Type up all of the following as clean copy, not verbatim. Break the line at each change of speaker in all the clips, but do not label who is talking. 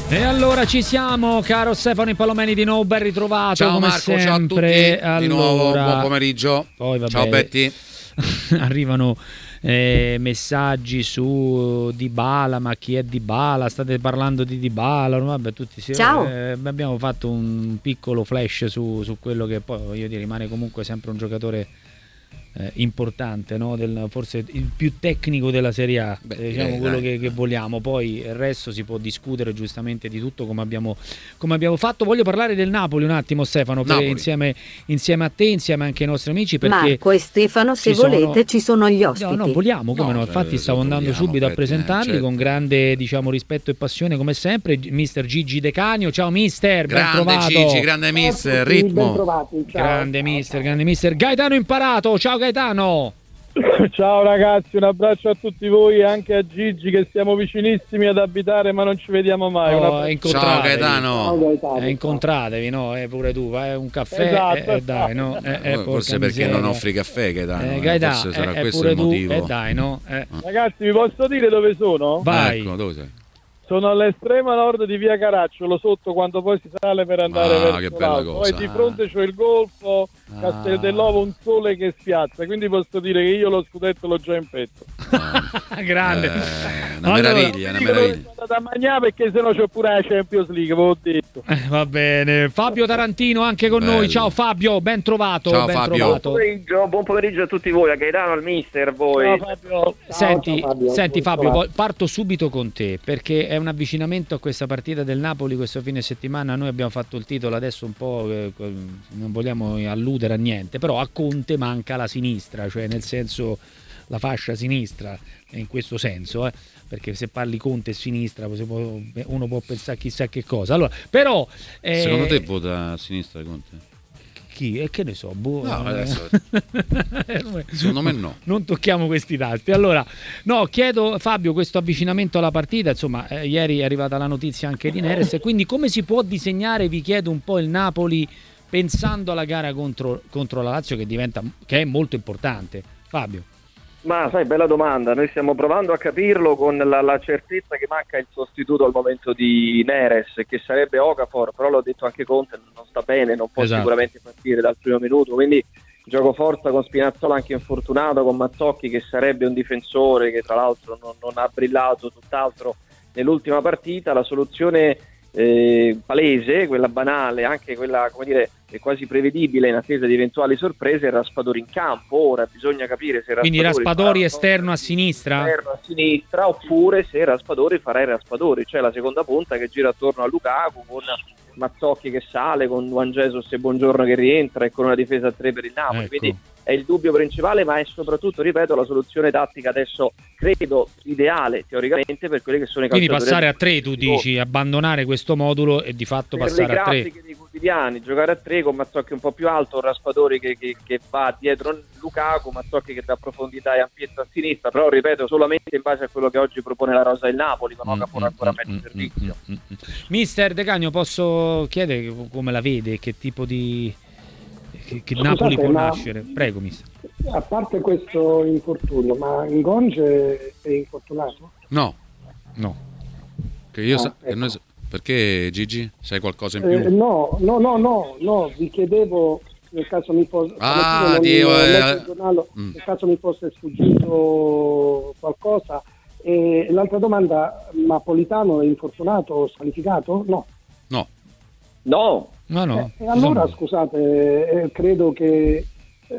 E allora ci siamo, caro Stefano Impallomeni, di nuovo ben ritrovato.
Ciao
come
Marco,
sempre.
ciao a tutti, di nuovo buon pomeriggio.
Poi, vabbè,
ciao Betty.
Arrivano messaggi su Dybala, ma chi è Dybala? State parlando di Dybala? Vabbè, tutti
Ciao.
Abbiamo fatto un piccolo flash su quello che poi, voglio dire, rimane comunque sempre un giocatore importante, no? Forse il più tecnico della Serie A. Diciamo quello che vogliamo. Poi il resto si può discutere giustamente di tutto, come abbiamo fatto. Voglio parlare del Napoli un attimo, Stefano, insieme a te, insieme anche ai nostri amici, perché
Marco e Stefano, se volete, ci sono gli ospiti.
No, vogliamo, come no? Infatti stavo andando subito a presentarli, certo, con grande, diciamo, rispetto e passione come sempre. Mister Gigi De Canio. Ciao mister, ben trovato.
Gigi, grande mister, ritmo.
Ben trovati, ciao.
Grande mister. Gaetano Imparato, ciao Gaetano.
Ciao ragazzi, un abbraccio a tutti voi e anche a Gigi, che siamo vicinissimi ad abitare ma non ci vediamo mai.
Ciao Gaetano.
Incontratevi, no? Pure tu, vai un caffè,
esatto.
dai, no?
Forse perché non offri caffè, Gaetano.
Gaetano,
forse sarà questo
pure
il motivo.
tu, dai, no?
Ragazzi, vi posso dire dove sono?
Vai.
Ecco, dove sei?
Sono all'estrema nord di via Caracciolo, sotto quando poi si sale per andare verso
che bella
l'alto.
cosa.
Poi di fronte c'ho il golfo, Castel dell'Ovo, un sole che spiazza, quindi posso dire che io lo scudetto l'ho già in petto.
Grande.
Una meraviglia.
Da mangiare, perché sennò c'ho pure la Champions League, ve l'ho detto.
Va bene. Fabio Tarantino anche con noi. Ciao Fabio, ben trovato.
Ciao Fabio.
Buon pomeriggio a tutti voi, a Gaetano, al mister, voi.
Ciao Fabio.
Senti Fabio, parto subito con te, perché è un avvicinamento a questa partita del Napoli questo fine settimana. Noi abbiamo fatto il titolo, adesso un po' non vogliamo alludere a niente, però a Conte manca la sinistra, cioè nel senso la fascia sinistra, in questo senso, perché se parli Conte e sinistra uno può pensare chissà che cosa. Allora, però
secondo te vota a sinistra Conte?
Chi? E che ne so?
No, adesso secondo me no.
Non tocchiamo questi tasti. Allora, no, chiedo Fabio, questo avvicinamento alla partita, insomma, ieri è arrivata la notizia anche di Neres, e quindi come si può disegnare, vi chiedo un po', il Napoli pensando alla gara contro la Lazio, che è molto importante. Fabio.
Ma sai, bella domanda, noi stiamo provando a capirlo con la certezza che manca il sostituto al momento di Neres, che sarebbe Okafor, però l'ho detto anche Conte, non sta bene, non può sicuramente partire dal primo minuto, quindi gioco forza con Spinazzola anche infortunato, con Mazzocchi che sarebbe un difensore che tra l'altro non ha brillato tutt'altro nell'ultima partita. La soluzione palese, quella banale, anche quella, come dire, quasi prevedibile in attesa di eventuali sorprese, è Raspadori in campo. Ora bisogna capire se
quindi Raspadori esterno a sinistra,
oppure se Raspadori farà il Raspadori, cioè la seconda punta che gira attorno a Lukaku, con Mazzocchi che sale, con Juan Jesus e Buongiorno che rientra e con una difesa a 3 per il Napoli,
ecco.
Quindi è il dubbio principale, ma è soprattutto, ripeto, la soluzione tattica adesso credo ideale teoricamente per quelli che sono i calciatori.
Quindi passare a 3, tu dici, abbandonare questo modulo e di fatto
per
passare a 3.
le grafiche dei quotidiani, giocare a 3 con Mazzocchi un po' più alto, Raspadori che va dietro Lukaku, Mazzocchi che dà profondità e ampiezza a sinistra, però ripeto solamente in base a quello che oggi propone la rosa del Napoli, con Okafor ancora meglio servizio.
Mister De Canio, posso chiedere come la vede, che tipo di che Napoli può nascere? Prego mister.
A parte questo infortunio, ma Ngonge è infortunato?
No. Che io
ecco.
Perché Gigi? Sai qualcosa in più?
No, vi chiedevo nel caso mi fosse nel caso mi fosse sfuggito qualcosa. E l'altra domanda, Napolitano è infortunato, squalificato?
No.
E allora scusate, credo che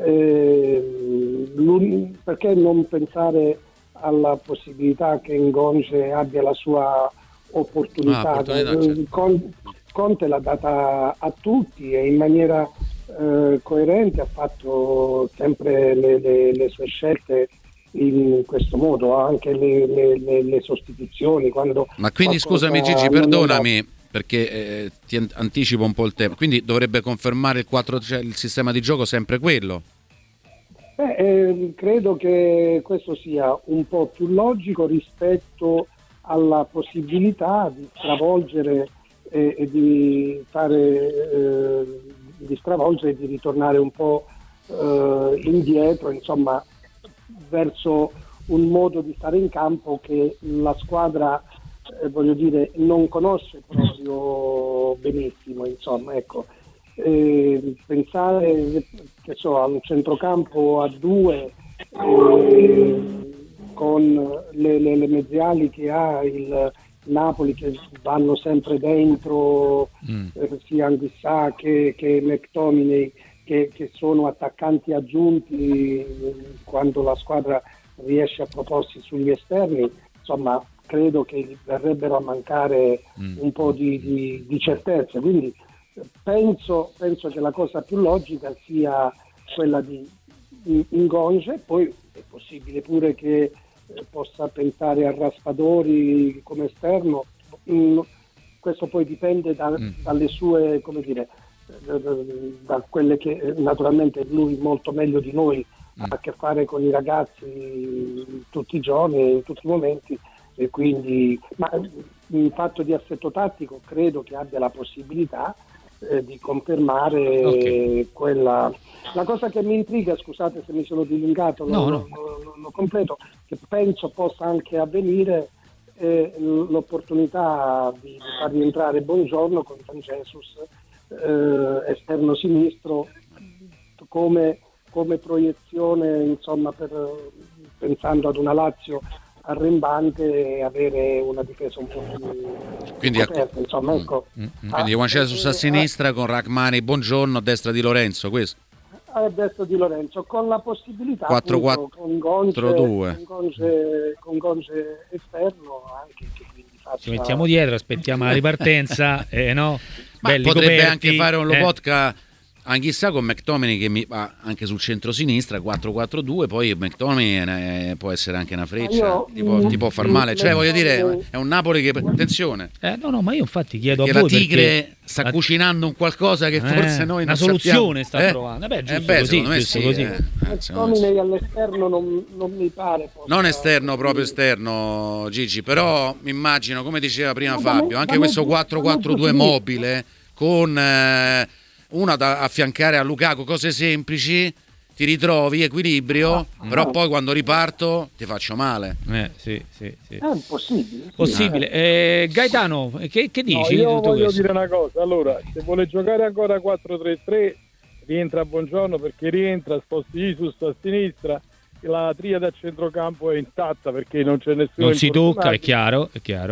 perché non pensare alla possibilità che Ngonge abbia la sua opportunità?
Certo.
Conte l'ha data a tutti e in maniera coerente ha fatto sempre le sue scelte in questo modo, anche le sostituzioni.
Ma quindi scusami Gigi, perdonami, perché ti anticipo un po' il tema, quindi dovrebbe confermare il sistema di gioco sempre quello?
Credo che questo sia un po' più logico rispetto alla possibilità di stravolgere e di stravolgere e di ritornare un po' indietro, insomma, verso un modo di stare in campo che la squadra voglio dire, non conosce proprio benissimo, insomma, ecco. Pensare che so, a un centrocampo a due con le mezziali che ha il Napoli, che vanno sempre dentro, sia Anguissà che McTominay, che sono attaccanti aggiunti quando la squadra riesce a proporsi sugli esterni, insomma credo che gli verrebbero a mancare un po' di certezze, quindi penso che la cosa più logica sia quella di Ngonge. Poi è possibile pure che possa pensare a Raspadori come esterno, questo poi dipende dalle sue, come dire, da quelle che naturalmente lui molto meglio di noi ha a che fare con i ragazzi tutti i giorni, in tutti i momenti, e quindi, ma in fatto di assetto tattico credo che abbia la possibilità di confermare quella. La cosa che mi intriga, scusate se mi sono dilungato, lo completo, che penso possa anche avvenire, è l'opportunità di far rientrare Buongiorno con San Jesus esterno sinistro come proiezione, insomma, pensando ad una Lazio arrembante e avere una difesa un po' più coperta, insomma, ecco.
Quindi Juan Jesus a sinistra con Rachmani Buongiorno a destra di Lorenzo, questo?
A destra di Lorenzo, con la possibilità
4-4-2
con Gonge esterno, anche che quindi faccia...
Ci mettiamo dietro, aspettiamo la ripartenza, no?
Ma
belli
potrebbe
coperti,
anche fare un Lobotka anch'issa con McTominay che mi va anche sul centro-sinistra 4-4-2, poi McTominay può essere anche una freccia, ti può far male, cioè voglio dire è un Napoli che, attenzione,
no, ma io infatti chiedo
che
a voi,
la Tigre
perché
sta cucinando un qualcosa che forse noi non
una soluzione
sappiamo.
sta trovando, giusto così, giusto così.
McTominay all'esterno non mi pare
non esterno, proprio esterno, Gigi, però mi immagino, come diceva prima Fabio, anche questo 4-4-2 mobile con una da affiancare a Lukaku, cose semplici, ti ritrovi equilibrio, però poi quando riparto ti faccio male.
Sì.
È possibile.
Possibile. Gaetano, che dici?
Io voglio dire una cosa, allora, se vuole giocare ancora 4-3-3 rientra Buongiorno, perché rientra, sposti Jesus a sinistra, la triade a centrocampo è intatta perché non c'è nessuno.
Non si tocca, è chiaro.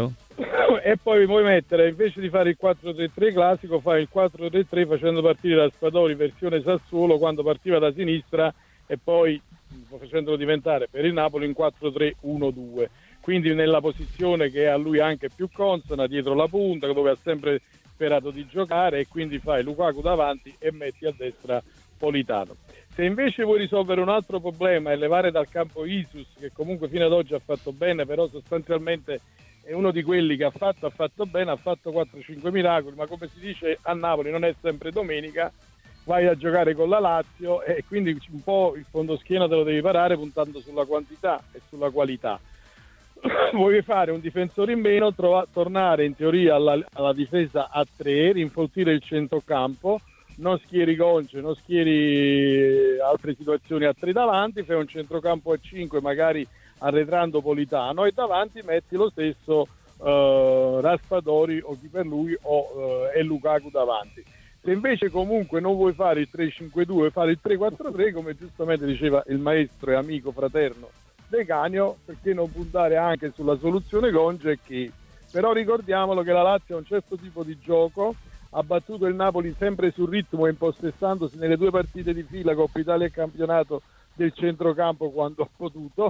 E poi vuoi mettere, invece di fare il 4-3-3 classico, fai il 4-3-3 facendo partire Raspadori versione Sassuolo quando partiva da sinistra e poi facendolo diventare per il Napoli in 4-3-1-2, quindi nella posizione che è a lui anche più consona, dietro la punta, dove ha sempre sperato di giocare, e quindi fai Lukaku davanti e metti a destra Politano. Se invece vuoi risolvere un altro problema e levare dal campo Isus, che comunque fino ad oggi ha fatto bene, però sostanzialmente è uno di quelli che ha fatto bene, ha fatto 4-5 miracoli, ma come si dice a Napoli non è sempre domenica, vai a giocare con la Lazio e quindi un po' il fondoschiena te lo devi parare puntando sulla quantità e sulla qualità. Vuoi fare un difensore in meno, tornare in teoria alla difesa a 3, rinforzire il centrocampo, non schieri Gonce, non schieri altre situazioni a 3 davanti, fai un centrocampo a 5 magari arretrando Politano e davanti metti lo stesso Raspadori o chi per lui e Lukaku davanti. Se invece comunque non vuoi fare il 3-5-2, vuoi fare il 3-4-3, come giustamente diceva il maestro e amico fraterno De Canio, perché non puntare anche sulla soluzione Gonge, che però ricordiamolo che la Lazio ha un certo tipo di gioco, ha battuto il Napoli sempre sul ritmo e impossessandosi nelle 2 partite di fila, Coppa Italia e campionato, del centrocampo quando ha potuto.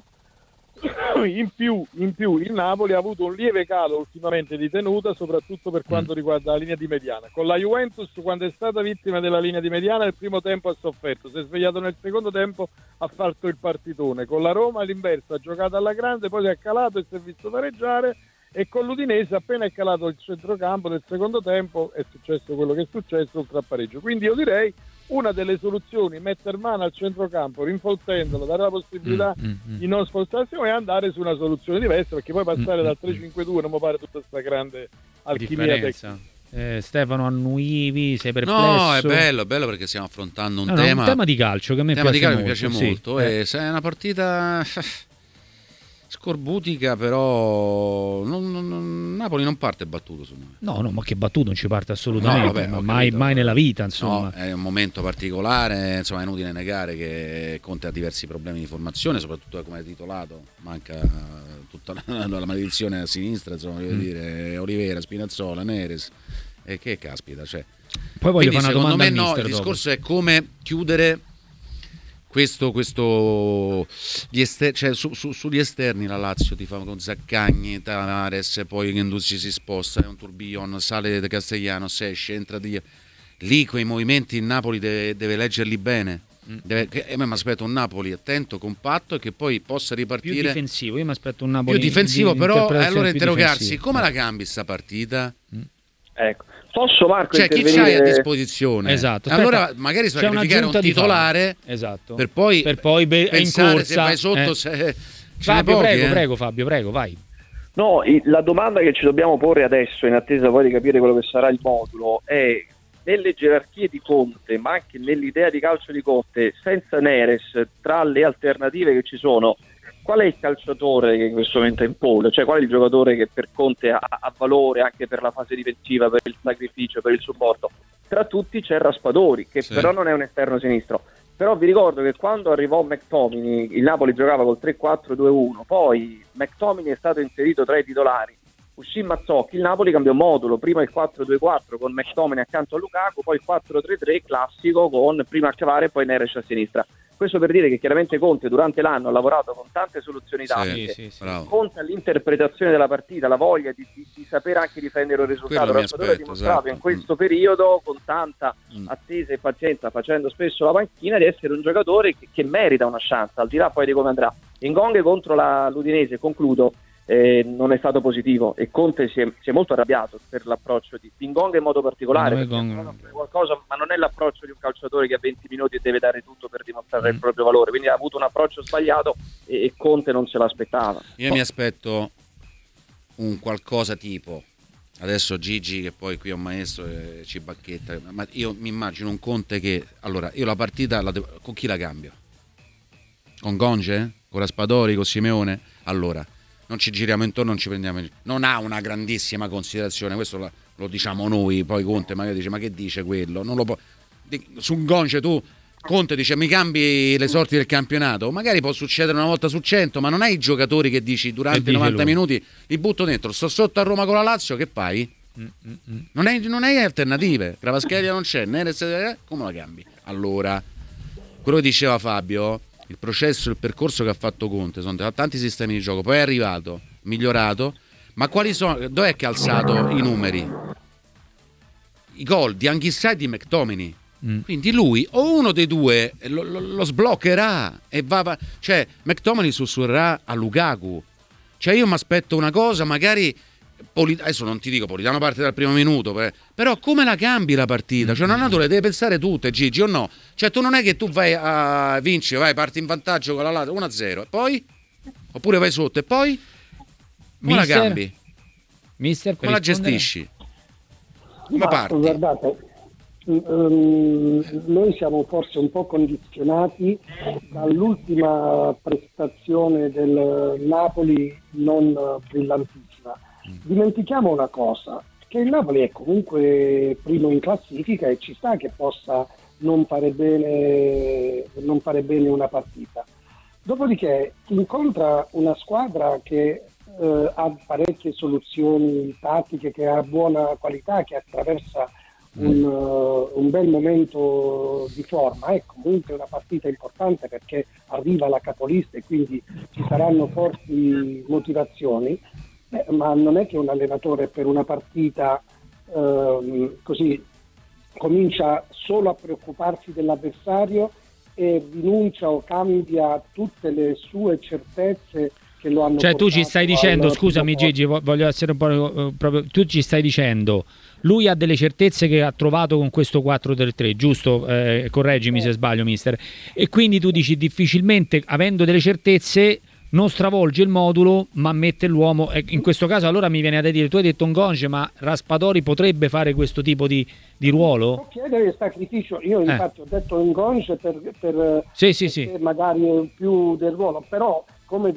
In più il Napoli ha avuto un lieve calo ultimamente di tenuta, soprattutto per quanto riguarda la linea di mediana. Con la Juventus, quando è stata vittima della linea di mediana, nel primo tempo ha sofferto, si è svegliato nel secondo tempo, ha fatto il partitone. Con la Roma all'inverso, ha giocato alla grande, poi si è calato e si è visto pareggiare, e con l'Udinese appena è calato il centrocampo nel secondo tempo è successo quello che è successo, oltre a pareggio. Quindi io direi una delle soluzioni, mettere mano al centrocampo, rinforzendolo, dare la possibilità di non spostarsi e andare su una soluzione diversa, perché poi passare dal 3-5-2 non mi pare tutta questa grande alchimia tecnica.
Stefano, annuivi, sei perplesso?
No, è bello perché stiamo affrontando un tema
di calcio che a me piace molto.
Sì. E se è una partita Scorbutica, però Napoli non parte battuto su noi.
No, ma che battuto, non ci parte assolutamente,
no,
vabbè, mai nella vita, insomma.
No, è un momento particolare, insomma, è inutile negare che Conte ha diversi problemi di formazione, soprattutto come hai titolato, manca tutta la maledizione a sinistra, insomma, voglio dire, Olivera, Spinazzola, Neres, e che caspita, cioè.
Poi voglio fare una
secondo
domanda
me
al mister
il
dopo.
discorso è come chiudere questo cioè sugli esterni la Lazio ti fa con Zaccagni, Tavares, poi Guendouzi si sposta, è un tourbillon, sale De Castellanos, esce, entra lì quei movimenti il Napoli deve leggerli bene. Mi aspetto un Napoli attento, compatto e che poi possa ripartire
più difensivo. Io mi aspetto un Napoli
più difensivo, però allora interrogarsi
difensivo.
Come la cambi sta partita?
Ecco. Posso, Marco,
cioè chi c'hai a disposizione?
Esatto.
Allora magari sacrificare un titolare
esatto.
per poi pensare
in corsa,
se vai sotto se
Fabio,
pochi,
prego Fabio, vai.
No, la domanda che ci dobbiamo porre adesso, in attesa poi di capire quello che sarà il modulo, è nelle gerarchie di Conte, ma anche nell'idea di calcio di Conte, senza Neres, tra le alternative che ci sono, qual è il calciatore che in questo momento è in pole? Cioè qual è il giocatore che per Conte ha valore anche per la fase difensiva, per il sacrificio, per il supporto? Tra tutti c'è Raspadori, che però non è un esterno sinistro. Però vi ricordo che quando arrivò McTominay, il Napoli giocava col 3-4-2-1, poi McTominay è stato inserito tra i titolari, uscì Mazzocchi, il Napoli cambiò modulo, prima il 4-2-4 con McTominay accanto a Lukaku, poi il 4-3-3 classico con prima Cavare e poi Neres a sinistra. Questo per dire che chiaramente Conte durante l'anno ha lavorato con tante soluzioni tattiche,
sì.
Conte l'interpretazione della partita, la voglia di sapere anche difendere un risultato. Raspadori ha dimostrato in questo periodo, con tanta attesa e pazienza, facendo spesso la panchina, di essere un giocatore che merita una chance, al di là poi di come andrà. Ingonghe contro l'Udinese, concludo, non è stato positivo e Conte si è molto arrabbiato per l'approccio di Ingonghe in modo particolare, qualcosa, ma non è l'approccio di un calciatore che a 20 minuti deve dare tutto per dimostrare il proprio valore, quindi ha avuto un approccio sbagliato e Conte non se l'aspettava.
Io mi aspetto un qualcosa tipo, adesso Gigi che poi qui è un maestro ci bacchetta, ma io mi immagino un Conte che, allora io la partita con chi la cambio? Con Gonge? Con Raspadori? Con Simeone? Allora non ci giriamo intorno, non ci prendiamo. Non ha una grandissima considerazione, questo lo diciamo noi, poi Conte magari dice ma che dice quello? Non lo può. Su Gonce Conte dice mi cambi le sorti del campionato, magari può succedere una volta su 100, ma non hai i giocatori che dici durante i 90 minuti li butto dentro, sto sotto a Roma con la Lazio, che fai? Non hai alternative, Kvaratskhelia non c'è, Neres, come la cambi? Allora, quello che diceva Fabio, il processo, il percorso che ha fatto Conte, sono tanti sistemi di gioco, poi è arrivato, migliorato, ma quali sono, dov'è che ha alzato i numeri? I gol di Anghissà e di McTominay. Quindi lui o uno dei due lo sbloccherà e cioè McTominay sussurrerà a Lukaku. Cioè io mi aspetto una cosa, magari adesso non ti dico Politano parte dal primo minuto, però come la cambi la partita? Cioè una le deve pensare tutte, Gigi, o no? Cioè tu non è che tu vai a vinci, parti in vantaggio con la Lazio 1-0 e poi oppure vai sotto e poi come la cambi?
Mister,
come la gestisci? Come parti?
Guardate, noi siamo forse un po' condizionati dall'ultima prestazione del Napoli non brillantissima. Dimentichiamo una cosa, che il Napoli è comunque primo in classifica e ci sta che possa non fare bene una partita. Dopodiché incontra una squadra che ha parecchie soluzioni tattiche, che ha buona qualità, che attraversa un bel momento di forma. È comunque una partita importante perché arriva la capolista e quindi ci saranno forti motivazioni, ma non è che un allenatore per una partita così comincia solo a preoccuparsi dell'avversario e rinuncia o cambia tutte le sue certezze che lo hanno
tu ci stai dicendo, scusami Gigi, voglio essere un po' proprio, tu ci stai dicendo lui ha delle certezze che ha trovato con questo 4-3-3, giusto? Correggimi se sbaglio, mister. E quindi tu dici difficilmente, avendo delle certezze, non stravolge il modulo, ma mette l'uomo. In questo caso allora mi viene da dire, tu hai detto Ngonge, ma Raspadori potrebbe fare questo tipo di ruolo?
Può chiedere il sacrificio, io infatti ho detto Ngonge per
sì.
magari più del ruolo, però come vi ho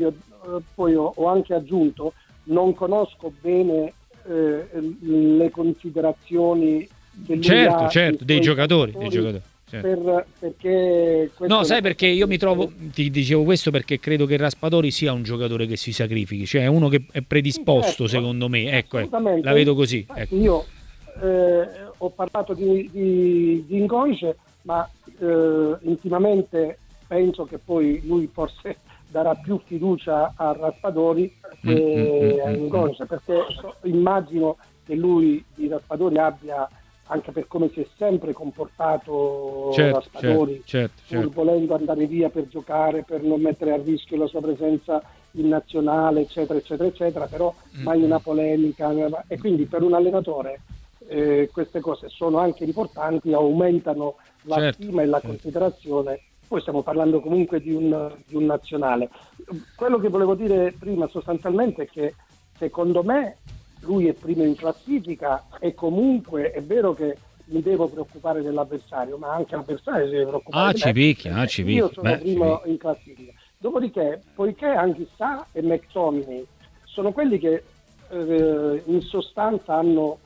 poi ho anche aggiunto, non conosco bene le considerazioni che lui ha
certo, dei giocatori. Certo.
Perché
no, sai perché io mi trovo, ti dicevo questo perché credo che Raspadori sia un giocatore che si sacrifichi, cioè è uno che è predisposto, certo, secondo me, ecco, la vedo così. Ecco.
Io ho parlato di Ingonce, ma intimamente penso che poi lui forse darà più fiducia a Raspadori che a Ingonce, perché immagino che lui di Raspadori abbia, anche per come si è sempre comportato Raspadori, pur volendo andare via per giocare, per non mettere a rischio la sua presenza in nazionale, eccetera, eccetera, eccetera, però mai una polemica, e quindi per un allenatore queste cose sono anche importanti, aumentano la stima e la considerazione. Poi stiamo parlando comunque di un nazionale. Quello che volevo dire prima sostanzialmente è che secondo me lui è primo in classifica e comunque è vero che mi devo preoccupare dell'avversario, ma anche l'avversario si deve preoccupare di me. Io sono primo in classifica. Dopodiché, poiché Anghissà e McTominay sono quelli che in sostanza hanno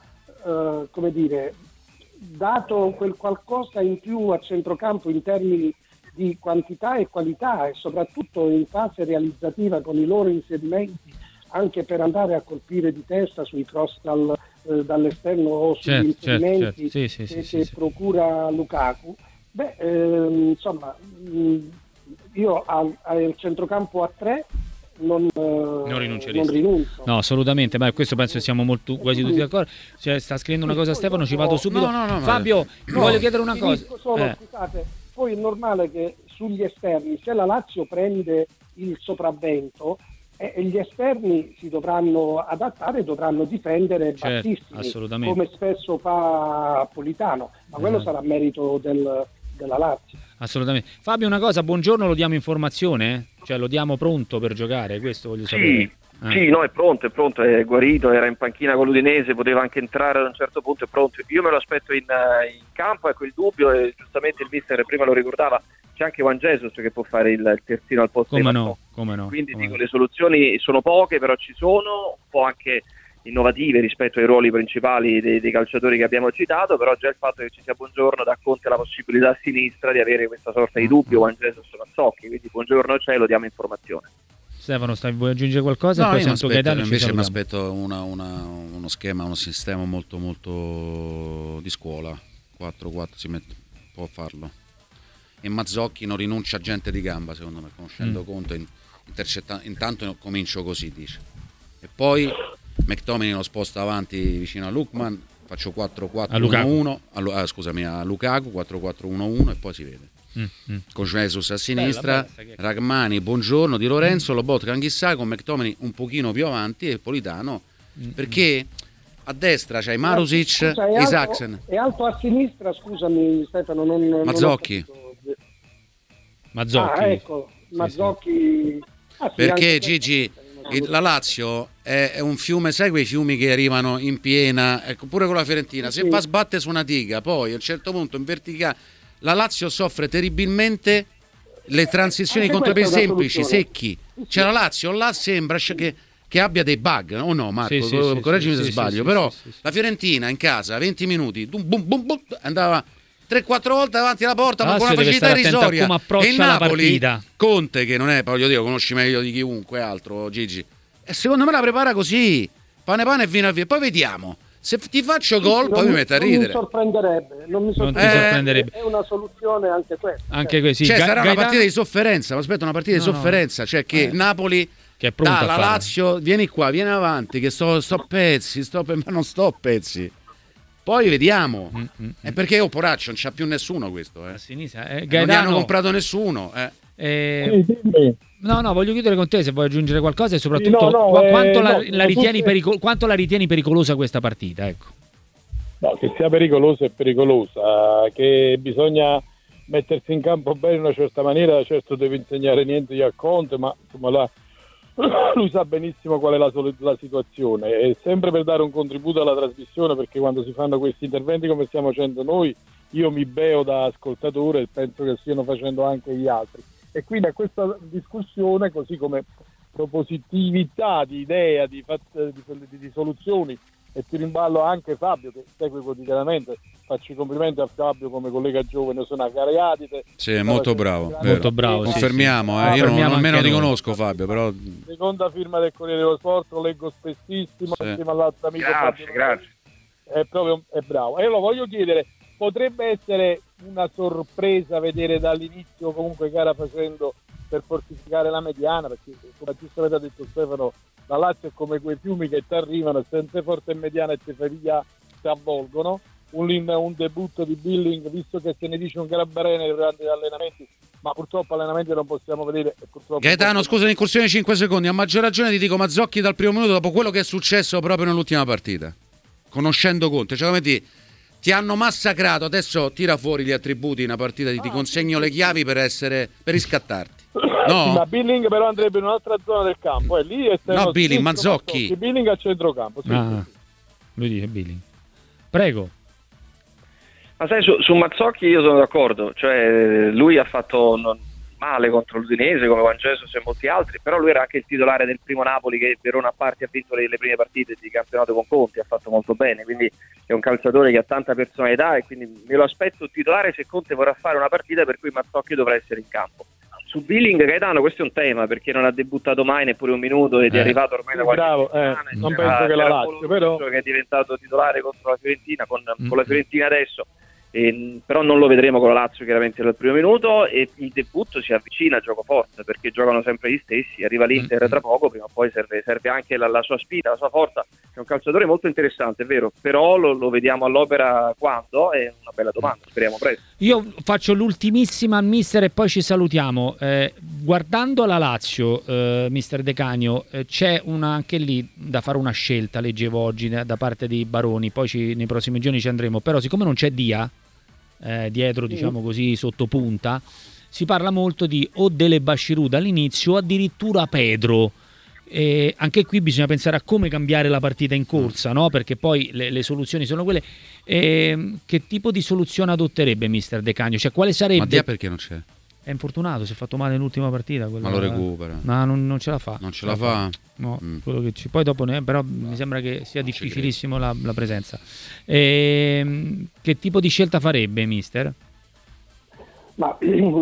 dato quel qualcosa in più a centrocampo in termini di quantità e qualità, e soprattutto in fase realizzativa con i loro inserimenti, anche per andare a colpire di testa sui cross dall'esterno o sugli inserimenti che procura Lukaku. Insomma, io al centrocampo a 3 non rinuncio.
No, assolutamente, ma questo penso che siamo quasi tutti d'accordo. Sta scrivendo una cosa Stefano, ci vado subito. Fabio, voglio chiedere una cosa.
Scusate, poi è normale che sugli esterni, se la Lazio prende il sopravvento, gli esterni si dovranno adattare, dovranno difendere bassissimi, come spesso fa Politano, ma quello sarà merito della Lazio.
Assolutamente. Fabio, una cosa, buongiorno, lo diamo in formazione? Cioè lo diamo pronto per giocare? Questo voglio sapere.
Sì, no, è pronto, è guarito, era in panchina con l'Udinese, poteva anche entrare ad un certo punto, è pronto. Io me lo aspetto in campo, ecco il dubbio, e giustamente il mister prima lo ricordava, c'è anche Juan Jesus che può fare il terzino al posto di Marco.
Come no.
Quindi dico, le soluzioni sono poche, però ci sono, un po' anche innovative rispetto ai ruoli principali dei calciatori che abbiamo citato, però già il fatto che ci sia Buongiorno dà Conte la possibilità a sinistra di avere questa sorta di dubbio, Juan Jesus a Socchi, quindi Buongiorno c'è, lo diamo informazione.
Stefano, vuoi aggiungere qualcosa?
No, invece mi aspetto uno schema, un sistema molto molto di scuola, 4-4 può farlo, e Mazzocchi non rinuncia a gente di gamba, secondo me, conoscendo Conte, intanto comincio così, dice, e poi McTominay lo sposta avanti vicino a Lukman, faccio 4-4-1-1 a Lukaku, 4-4-1-1 e poi si vede. Con Jesus a sinistra, Ragmani, Buongiorno, Di Lorenzo, Lobotka, Anghissà, con McTominay un pochino più avanti e Politano, perché a destra c'hai Marusic e Isaacsen.
È alto a sinistra, scusami Stefano,
Mazzocchi.
Mazzocchi.
Perché Gigi, la Lazio è un fiume, sai quei fiumi che arrivano in piena, ecco, pure con la Fiorentina, se va a sbattere su una diga, poi a un certo punto in verticale, la Lazio soffre terribilmente le transizioni di contropiedi semplici, secchi. C'è la Lazio, là sembra che abbia dei bug, o no Marco? Correggimi se sbaglio, però la Fiorentina in casa, 20 minuti, andava 3-4 volte davanti alla porta, ma con una facilità irrisoria. E il Napoli, Conte, che non è, voglio dire, conosci meglio di chiunque altro, Gigi, e secondo me la prepara così, pane e vino a via, poi vediamo. Se ti faccio gol, poi mi metto a ridere.
Non mi sorprenderebbe. È una soluzione anche questa.
Anche così.
Sarà una partita di sofferenza, ma aspetta, una partita di sofferenza, cioè che Napoli
che è pronta
la Lazio, vieni qua, vieni avanti, che sto pezzi, ma non sto pezzi. Poi vediamo. È perché poraccio, non c'ha più nessuno questo,
a sinistra.
Non gli hanno comprato nessuno,
No, voglio chiudere con te se vuoi aggiungere qualcosa e soprattutto quanto la ritieni pericolosa questa partita, ecco.
No, che sia pericolosa è pericolosa, che bisogna mettersi in campo bene in una certa maniera, certo deve insegnare niente a Conte, ma insomma lui sa benissimo qual è la situazione, e sempre per dare un contributo alla trasmissione, perché quando si fanno questi interventi come stiamo facendo noi, io mi beo da ascoltatore e penso che stiano facendo anche gli altri. E quindi a questa discussione, così come propositività di idea, di soluzioni, e ti rimballo anche Fabio che segue quotidianamente. Faccio i complimenti a Fabio come collega giovane, sono a Cariatide.
Sì, è molto bravo.
Molto bravo.
Confermiamo, io nemmeno ti conosco Fabio, però...
Seconda firma del Corriere dello Sport, lo leggo spessissimo, insieme all'altro amico
Grazie,
Fabio.
grazie.
È bravo. E lo voglio chiedere, potrebbe essere una sorpresa vedere dall'inizio comunque gara facendo per fortificare la mediana, perché come giustamente ha detto Stefano, la Lazio è come quei fiumi che ti arrivano, senza forte e mediana e ti fai via, ti avvolgono. Un debutto di Billing, visto che se ne dice un gran bene durante gli allenamenti, ma purtroppo allenamenti non possiamo vedere.
Gaetano, scusa, un'incursione di 5 secondi, a maggior ragione ti dico Mazzocchi dal primo minuto, dopo quello che è successo proprio nell'ultima partita, conoscendo Conte, cioè come ti hanno massacrato, adesso tira fuori gli attributi in una partita, ti consegno le chiavi per riscattarti. No?
Sì, ma Billing però andrebbe in un'altra zona del campo, lì è
no, Billing, Mazzocchi.
Billing a centrocampo, sì.
Lui dice Billing. Prego.
Ma sai, su Mazzocchi io sono d'accordo, cioè lui ha fatto male contro l'Udinese come Juan Jesus e molti altri, però lui era anche il titolare del primo Napoli che per una parte ha vinto le prime partite di campionato con Conte, ha fatto molto bene, quindi è un calciatore che ha tanta personalità e quindi me lo aspetto titolare se Conte vorrà fare una partita per cui Mazzocchi dovrà essere in campo. Su Billing, Gaetano, questo è un tema perché non ha debuttato mai neppure un minuto ed è arrivato ormai da qualche settimana.
Non penso che la Lazio, però
che è diventato titolare contro la Fiorentina con la Fiorentina adesso. Però non lo vedremo con la Lazio chiaramente dal primo minuto e il debutto si avvicina a gioco forza perché giocano sempre gli stessi, arriva l'Inter tra poco, prima o poi serve anche la sua spinta, la sua forza. È un calciatore molto interessante, è vero, però lo vediamo all'opera quando? È una bella domanda, speriamo presto.
Io faccio l'ultimissima mister e poi ci salutiamo. Guardando la Lazio, mister De Canio, c'è anche lì da fare una scelta, leggevo oggi da parte di Baroni, poi nei prossimi giorni ci andremo, però siccome non c'è Dia dietro, diciamo così, sotto punta, si parla molto di o delle Bashirou dall'inizio o addirittura Pedro. Anche qui bisogna pensare a come cambiare la partita in corsa, no? Perché poi le soluzioni sono quelle. Che tipo di soluzione adotterebbe mister De Canio? Cioè, quale sarebbe?
Ma Dia perché non c'è?
È infortunato, si è fatto male nell'ultima partita.
Ma lo recupera.
Ma non ce la fa.
Non ce la fa?
No, quello che poi dopo però mi sembra che sia difficilissimo la presenza. Che tipo di scelta farebbe mister?
Ma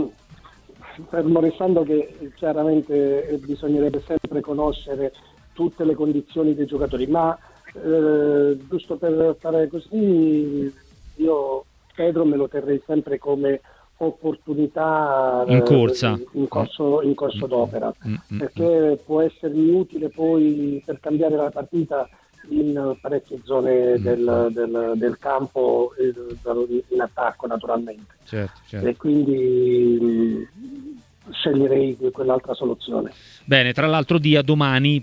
fermo restando che chiaramente bisognerebbe sempre conoscere tutte le condizioni dei giocatori, ma giusto per fare così, io Pedro me lo terrei sempre come opportunità
in corsa,
in corso d'opera, perché può essermi utile poi per cambiare la partita in parecchie zone del campo, in attacco naturalmente.
Certo.
E quindi sceglierei quell'altra soluzione.
Bene, tra l'altro Dia domani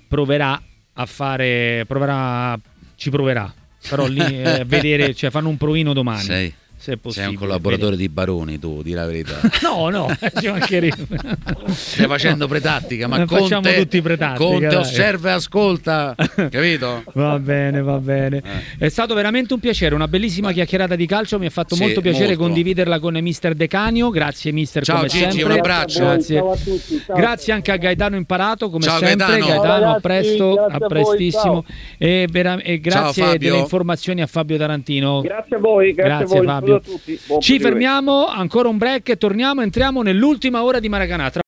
ci proverà, però lì vedere, cioè fanno un provino domani. Se è possibile.
Sei un collaboratore di Baroni, tu, di la verità.
No, ci mancherebbe.
Stai facendo pretattica, ma Conte,
facciamo tutti pretattica.
Conte osserva e ascolta, capito?
Va bene. È stato veramente un piacere, una bellissima chiacchierata di calcio, mi ha fatto molto piacere condividerla con mister De Canio. Grazie mister,
ciao,
come
Gigi,
sempre.
Un abbraccio.
Grazie.
Ciao a tutti, ciao.
Grazie anche a Gaetano Imparato, come
ciao,
sempre. Gaetano, a presto, a prestissimo.
Voi,
e grazie delle informazioni a Fabio Tarantino.
Grazie a voi, grazie a voi.
Fabio.
A tutti.
Ci fermiamo, ancora un break e entriamo nell'ultima ora di Maracanã.